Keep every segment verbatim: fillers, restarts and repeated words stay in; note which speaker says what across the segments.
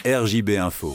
Speaker 1: R J B Info.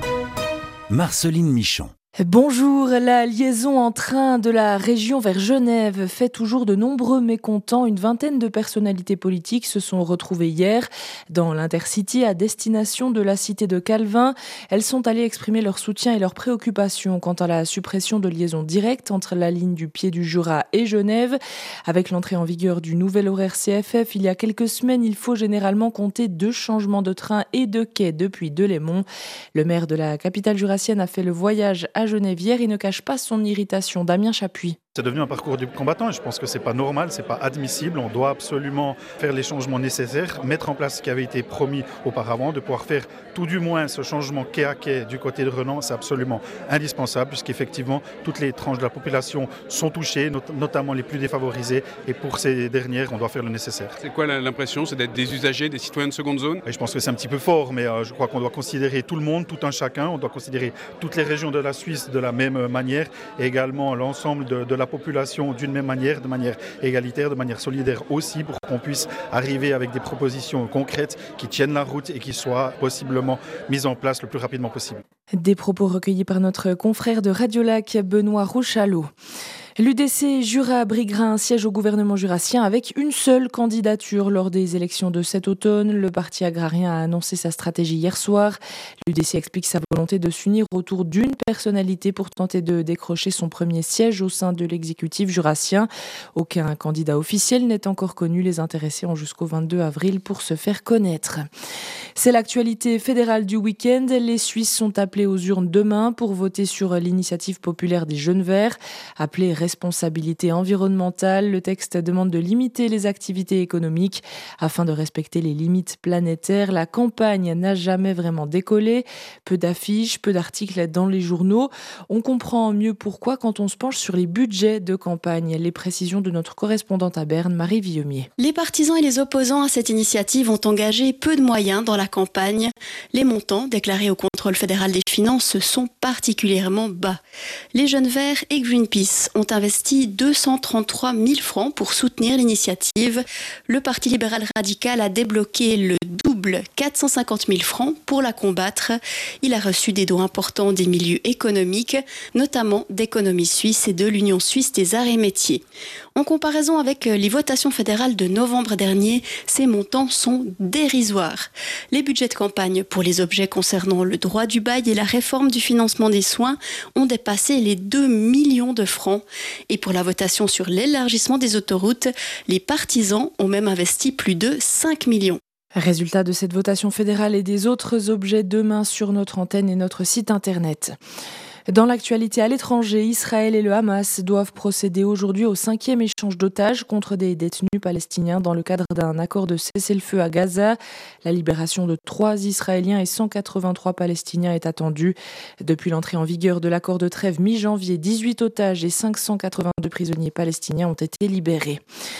Speaker 1: Marceline Michon.
Speaker 2: Bonjour, la liaison en train de la région vers Genève fait toujours de nombreux mécontents. Une vingtaine de personnalités politiques se sont retrouvées hier dans l'Intercity à destination de la cité de Calvin. Elles sont allées exprimer leur soutien et leurs préoccupations quant à la suppression de liaisons directes entre la ligne du Pied du Jura et Genève. Avec l'entrée en vigueur du nouvel horaire C F F il y a quelques semaines, il faut généralement compter deux changements de train et de quai depuis Delémont. Le maire de la capitale jurassienne a fait le voyage à Genève hier et ne cache pas son irritation. Damien Chapuis.
Speaker 3: C'est devenu un parcours du combattant et je pense que c'est pas normal, c'est pas admissible. On doit absolument faire les changements nécessaires, mettre en place ce qui avait été promis auparavant, de pouvoir faire tout du moins ce changement quai à quai du côté de Renan, c'est absolument indispensable puisqu'effectivement toutes les tranches de la population sont touchées, not- notamment les plus défavorisées, et pour ces dernières, on doit faire le nécessaire.
Speaker 4: C'est quoi l'impression? C'est d'être des usagers, des citoyens de seconde zone?
Speaker 3: Et je pense que c'est un petit peu fort, mais euh, je crois qu'on doit considérer tout le monde, tout un chacun. On doit considérer toutes les régions de la Suisse de la même manière et également l'ensemble de, de la population d'une même manière, de manière égalitaire, de manière solidaire aussi, pour qu'on puisse arriver avec des propositions concrètes qui tiennent la route et qui soient possiblement mises en place le plus rapidement possible.
Speaker 2: Des propos recueillis par notre confrère de Radiolac, Benoît Rouchalot. L'U D C Jura abriguera un siège au gouvernement jurassien avec une seule candidature lors des élections de cet automne. Le parti agrarien a annoncé sa stratégie hier soir. L'U D C explique sa volonté de s'unir autour d'une personnalité pour tenter de décrocher son premier siège au sein de l'exécutif jurassien. Aucun candidat officiel n'est encore connu. Les intéressés ont jusqu'au vingt-deux avril pour se faire connaître. C'est l'actualité fédérale du week-end. Les Suisses sont appelés aux urnes demain pour voter sur l'initiative populaire des Jeunes Verts, appelée responsabilité environnementale. Le texte demande de limiter les activités économiques afin de respecter les limites planétaires. La campagne n'a jamais vraiment décollé. Peu d'affiches, peu d'articles dans les journaux. On comprend mieux pourquoi quand on se penche sur les budgets de campagne. Les précisions de notre correspondante à Berne, Marie Villemier.
Speaker 5: Les partisans et les opposants à cette initiative ont engagé peu de moyens dans la campagne. Les montants déclarés au contrôle fédéral des finances sont particulièrement bas. Les Jeunes Verts et Greenpeace ont investi deux cent trente-trois mille francs pour soutenir l'initiative. Le Parti libéral radical a débloqué le double, quatre cent cinquante mille francs, pour la combattre. Il a reçu des dons importants des milieux économiques, notamment d'Économie Suisse et de l'Union Suisse des Arts et Métiers. En comparaison avec les votations fédérales de novembre dernier, ces montants sont dérisoires. Les budgets de campagne pour les objets concernant le droit du bail et la réforme du financement des soins ont dépassé les deux millions de francs. Et pour la votation sur l'élargissement des autoroutes, les partisans ont même investi plus de cinq millions.
Speaker 2: Résultat de cette votation fédérale et des autres objets demain sur notre antenne et notre site internet. Dans l'actualité à l'étranger, Israël et le Hamas doivent procéder aujourd'hui au cinquième échange d'otages contre des détenus palestiniens dans le cadre d'un accord de cessez-le-feu à Gaza. La libération de trois Israéliens et cent quatre-vingt-trois Palestiniens est attendue. Depuis l'entrée en vigueur de l'accord de trêve mi-janvier, dix-huit otages et cinq cent quatre-vingt-deux prisonniers palestiniens ont été libérés.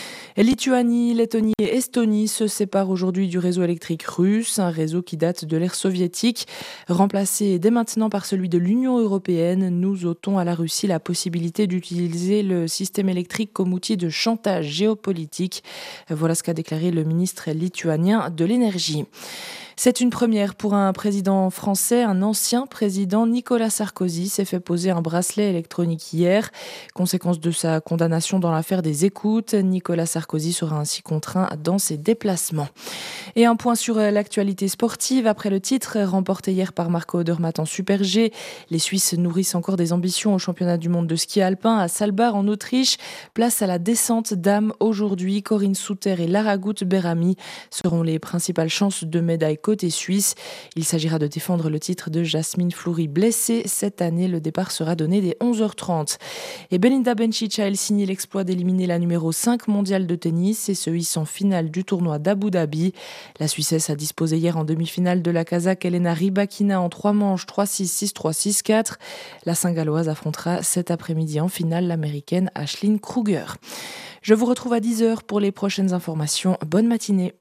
Speaker 2: Lituanie, Lettonie et Estonie se séparent aujourd'hui du réseau électrique russe, un réseau qui date de l'ère soviétique. Remplacé dès maintenant par celui de l'Union européenne, nous ôtons à la Russie la possibilité d'utiliser le système électrique comme outil de chantage géopolitique. Voilà ce qu'a déclaré le ministre lituanien de l'énergie. C'est une première pour un président français. Un ancien président, Nicolas Sarkozy, s'est fait poser un bracelet électronique hier. Conséquence de sa condamnation dans l'affaire des écoutes, Nicolas Sarkozy sera ainsi contraint dans ses déplacements. Et un point sur l'actualité sportive. Après le titre remporté hier par Marco Odermatt en Super G, les Suisses nourrissent encore des ambitions au championnat du monde de ski alpin à Saalbach en Autriche. Place à la descente dames aujourd'hui. Corinne Souter et Lara Gut-Berami seront les principales chances de médaille côté suisse. Il s'agira de défendre le titre de Jasmine Fleury blessée. Cette année, le départ sera donné dès onze heures trente. Et Belinda Bencic a elle signé l'exploit d'éliminer la numéro cinq mondiale de tennis et se hisse en finale du tournoi d'Abu Dhabi. La Suissesse a disposé hier en demi-finale de la Kazakh Elena Rybakina en trois manches, trois six, six trois, six quatre. La Saint-Galloise affrontera cet après-midi en finale l'Américaine Ashlyn Kruger. Je vous retrouve à dix heures pour les prochaines informations. Bonne matinée.